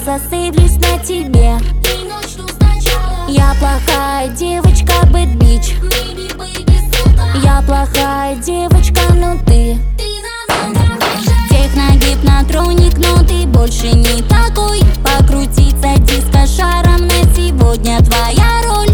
зациклюсь на тебе. И начну сначала. Я плохая девочка, bad bitch. Baby, baby, сука. Я плохая девочка, но ты техногипнотроник, но ты больше не такой. Покрутиться диско-шаром на сегодня твоя роль.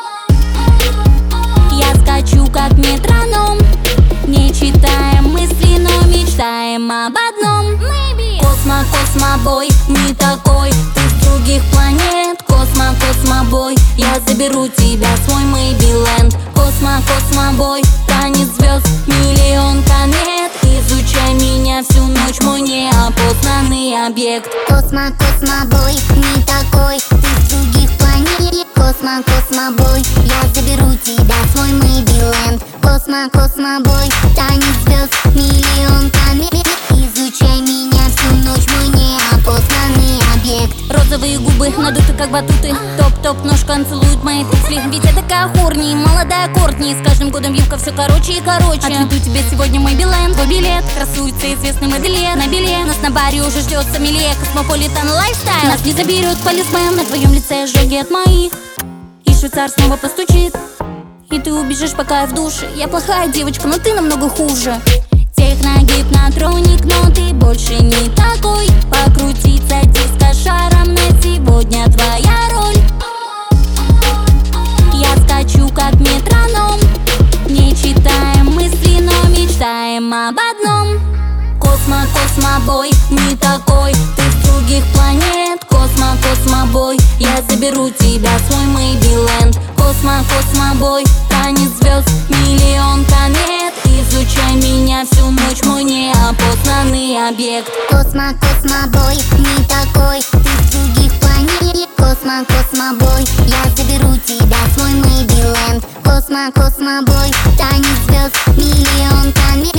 Я скачу как метроном, не читаем мысли, но мечтаем об одном. Космо, космобой, не такой, ты с других планет. Космо, космобой, я заберу тебя в свой Мэйбиленд. Космо, космобой, танец звезд, миллион комет. Изучай меня всю ночь, мой неопознанный объект. Космо, космобой, не такой, ты с других планет. Космо, космобой, я заберу тебя в свой Мэйбиленд. Космо, космобой, танец звезд, миллион комет. Изучай меня всю ночь, мой неопознанный объект. Розовые губы надуты как батуты. Топ-топ ножка целует мои туфли. Ведь я такая хорни, молодая Кортни. С каждым годом юбка все короче и короче. Отведу тебе сегодня мой Билайн, твой билет. Красуется известный модельер на билет. Нас на баре уже ждет сомелье. Космополитен лайфстайл. Нас не заберет полисмен. На твоем лице ожоги от моих. И швейцар снова постучит. И ты убежишь, пока я в душе. Я плохая девочка, но ты намного хуже. Техногипнотроник, но ты больше не такой. Покрутиться диско-шаром на сегодня твоя роль. Я скачу как метроном, не читаем мысли, но мечтаем об одном. Космо, космобой, не такой, ты с других планет. Космо, космобой, я заберу тебя в свой Мэйбиленд. Космо, космобой, танец звезд, миллион комет. Изучай меня всю ночь, мой неопознанный объект. Космо, космобой, не такой, ты с других планет. Космо, космобой, я заберу тебя в свой Мэйбиленд. Космо, космобой, танец звезд, миллион комет.